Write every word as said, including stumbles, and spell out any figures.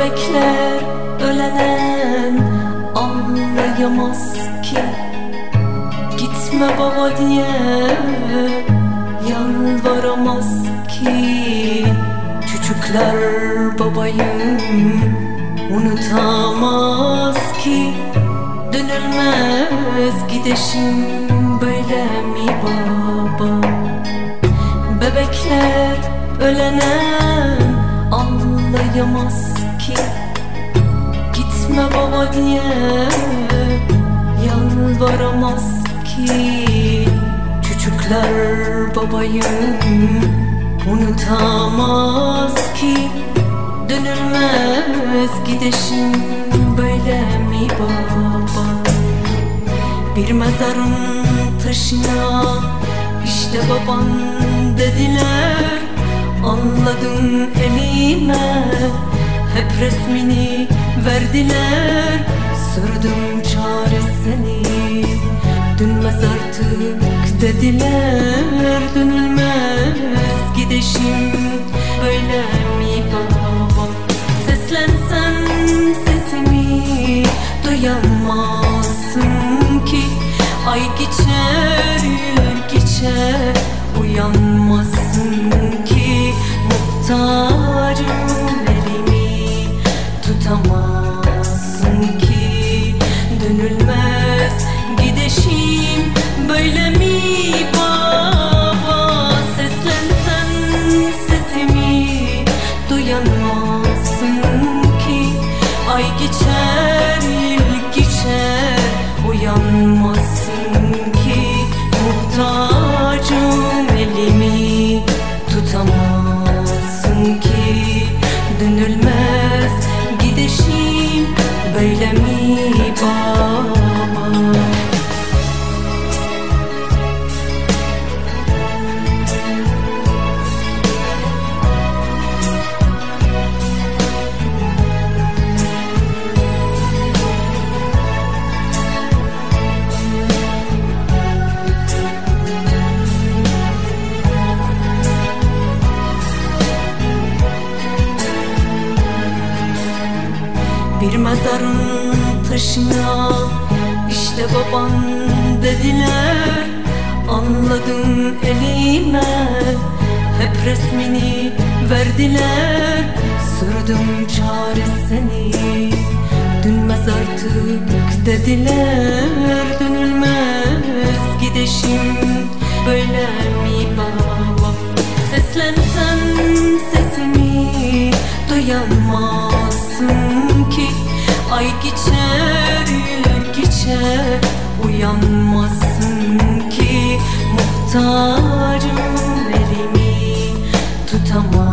Bebekler ölenen anlayamaz ki, gitme baba diye yalvaramaz ki. Çocuklar babayı unutamaz ki. Dönülmez gideşim böyle mi baba? Bebekler ölenen anlayamaz ki, gitme baba diye yalvaramaz ki. Çocuklar babayı unutamaz ki. Dönülmez gideşim böyle mi baba? Bir mezarın taşına işte baban dediler. Anladım elime, hep resmini verdiler. Sürdüm çaresini, dönmez artık dediler. Dönülmez gideşim böyle mi baba? Seslensen sesimi duyamazsın ki. Ay geçer yıl geçer uyanmazsın ki. Muhtacım elimi tutamazsın ki. Dönülmez gideşim böyle mi baba? Seslensen sesimi duyanmazsın ki. Ay geçer yıl geçer uyanmazsın ki. Muhtacım elimi tutamazsın ki. Dönülmez gideşim böyle mi baba? Bir mezarın taşına işte baban dediler. Anladım elime, hep resmini verdiler. Sürdüm çaresini, dönmez artık dediler. Dönülmez gideşim böyle mi baba? Seslensen sesimi duyamazsın ki. Ay geçer yıl geçer uyanmazsın ki. Muhtacım elimi tutamazsın